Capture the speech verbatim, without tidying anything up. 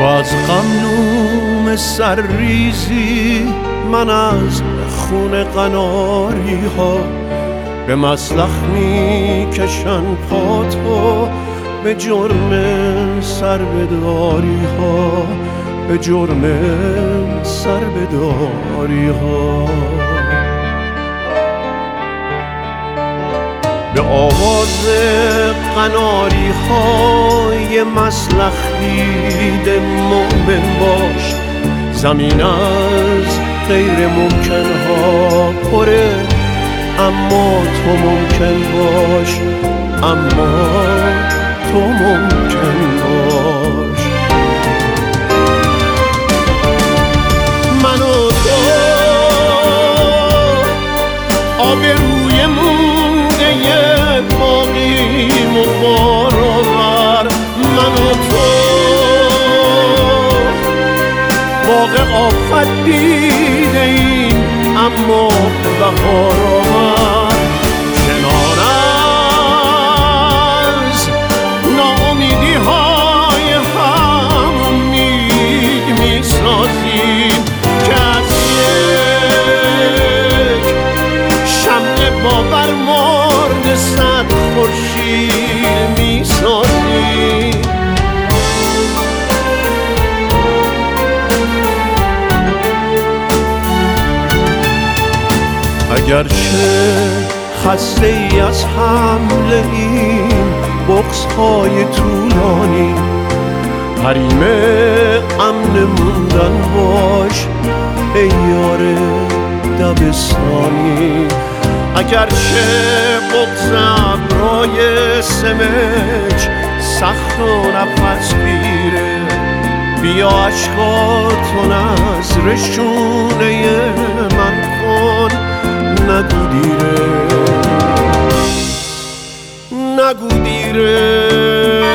از غم سرریزی، من از خون قناری ها به مسلخ می کشن پاتو، به جرم سربداری ها، به جرم سربداری ها. به آواز قناری های مسلخ دیده مومن باش، زمین از غیر ممکن ها پره، اما تو ممکن باش، اما تو ممکن باش. من و تو آبروی مونده باقیم و بارآور، من و تو باغ آفت دیده ایم اما بهار آور. کنار از ناامیدی های هم امید می سازیم که از یک شمع باور مرد صد خورشید می سازیم. اگرچه خسته ای از حمله این بغض های طولانی، حریم امن موندن باش ای یار دبستانی. اگرچه بغض ابرای سمج سخت و نفس گیره، بیا عشقاتو نذر شونه من کن، نگو دیره، نگو دیره.